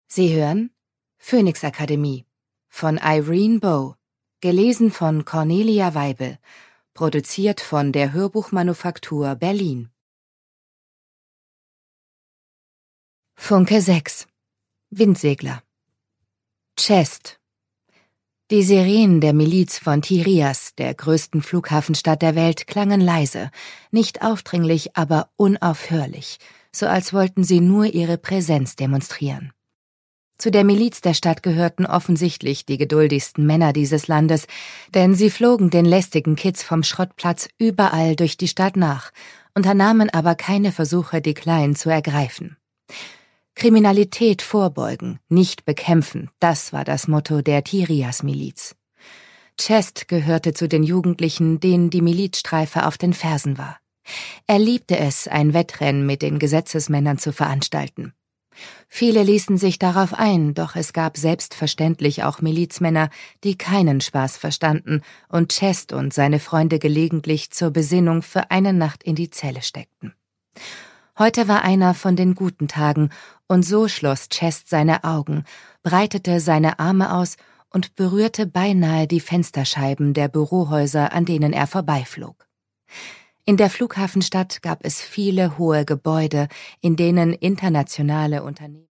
Sie hören Phoenix Akademie von Irene Bow, gelesen von Cornelia Weibel, produziert von der Hörbuchmanufaktur Berlin. Funke 6 Windsegler. Chest. Die Sirenen der Miliz von Tirias, der größten Flughafenstadt der Welt, klangen leise, nicht aufdringlich, aber unaufhörlich, so als wollten sie nur ihre Präsenz demonstrieren. Zu der Miliz der Stadt gehörten offensichtlich die geduldigsten Männer dieses Landes, denn sie flogen den lästigen Kids vom Schrottplatz überall durch die Stadt nach, unternahmen aber keine Versuche, die Kleinen zu ergreifen. Kriminalität vorbeugen, nicht bekämpfen, das war das Motto der Tirias-Miliz. Chest gehörte zu den Jugendlichen, denen die Milizstreife auf den Fersen war. Er liebte es, ein Wettrennen mit den Gesetzesmännern zu veranstalten. Viele ließen sich darauf ein, doch es gab selbstverständlich auch Milizmänner, die keinen Spaß verstanden und Chest und seine Freunde gelegentlich zur Besinnung für eine Nacht in die Zelle steckten. Heute war einer von den guten Tagen, und so schloss Chest seine Augen, breitete seine Arme aus und berührte beinahe die Fensterscheiben der Bürohäuser, an denen er vorbeiflog. In der Flughafenstadt gab es viele hohe Gebäude, in denen internationale Unternehmen